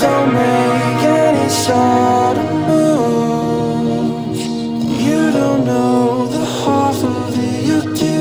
don't make any sudden moves. You don't know the half of the you do.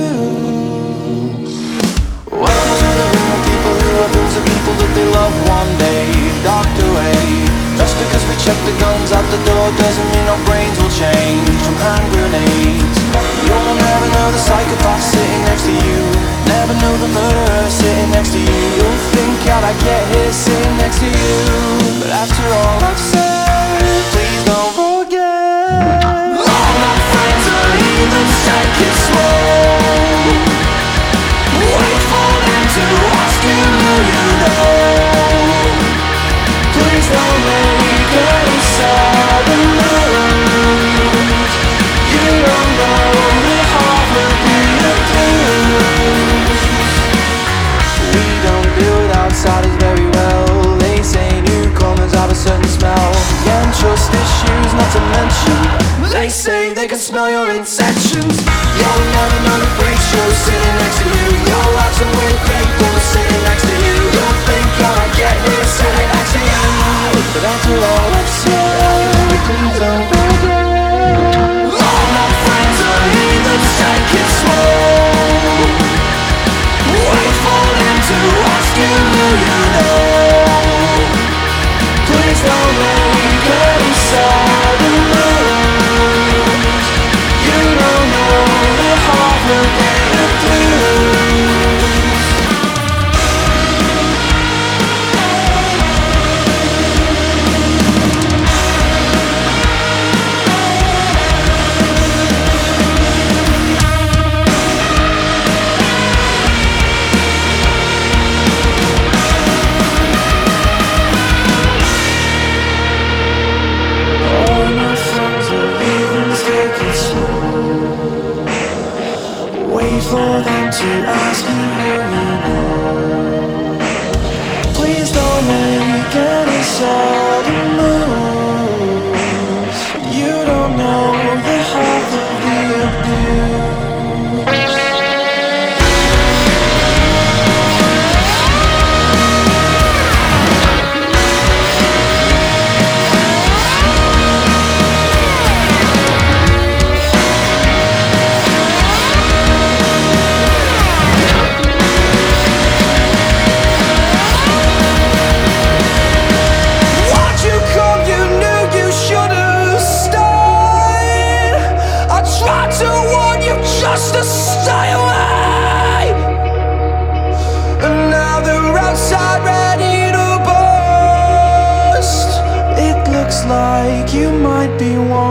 Welcome to the room of people who are losing people that they love one day, docked away. Just because we check the guns out the door doesn't mean our brains will change from hand grenades. You'll never know the psychopath sitting next to you, never know the murderer sitting next to you. You'll think how'd I get here sitting next to you, but after all I've said, please don't forget. All my friends are heathens, take it slow. Wait for them to ask you who you know. Please don't make any sudden moves. You don't know the half of the abuse. We don't deal with outsiders very well. They say newcomers have a certain smell. And trust issues not to mention. They say they can smell your intentions. You'll never know the freak show sitting next to you. You'll have some weird people sitting next to you. You'll think how'd I get here sitting next to you, but after all I've said, please don't forget. All my friends are heathens, take it slow. Wait for them to ask you who you know. Please don't make any sudden moves. You don't know the half of the blues. All my friends are heathens, take it slow. Wait for them to ask you who you know. Please don't make any sudden moves. You don't know the half of the abuse. Why'd you come? You knew you should have stayed. I tried to warn you just to stay away, and now they're outside ready to burst. It looks like you might be one